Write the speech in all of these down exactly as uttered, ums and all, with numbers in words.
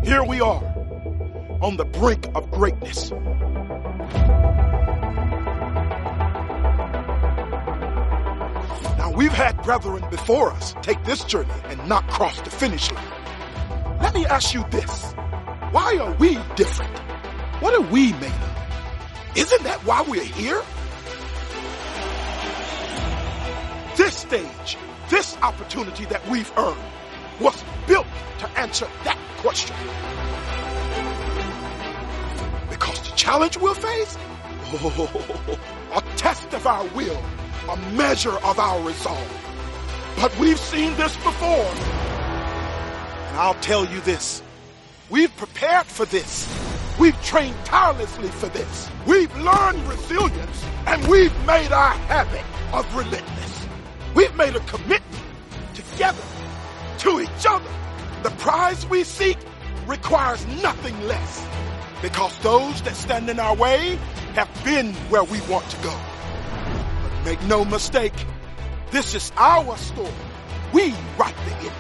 Here we are on the brink of greatness. Now, we've had brethren before us take this journey and not cross the finish line. Let me ask you this. Why are we different? What are we made of? Isn't that why we're here? This stage, this opportunity that we've earned was built to answer that question. Because the challenge we'll face, oh, a test of our will, a measure of our resolve. But we've seen this before. And I'll tell you this, we've prepared for this. We've trained tirelessly for this. We've learned resilience, and we've made our habit of relentless. We've made a commitment together to each other. The prize we seek requires nothing less, because those that stand in our way have been where we want to go. But make no mistake, this is our story. We write the ending.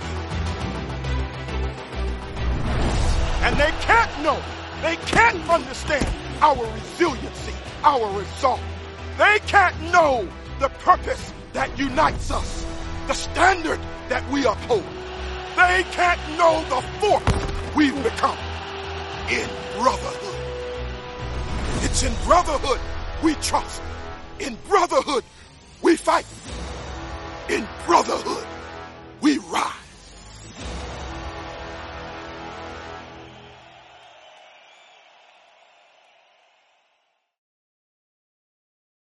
And they can't know, they can't understand our resiliency, our resolve. They can't know the purpose that unites us, the standard that we uphold. They can't know the force we've become in brotherhood. It's in brotherhood we trust. In brotherhood we fight. In brotherhood we rise.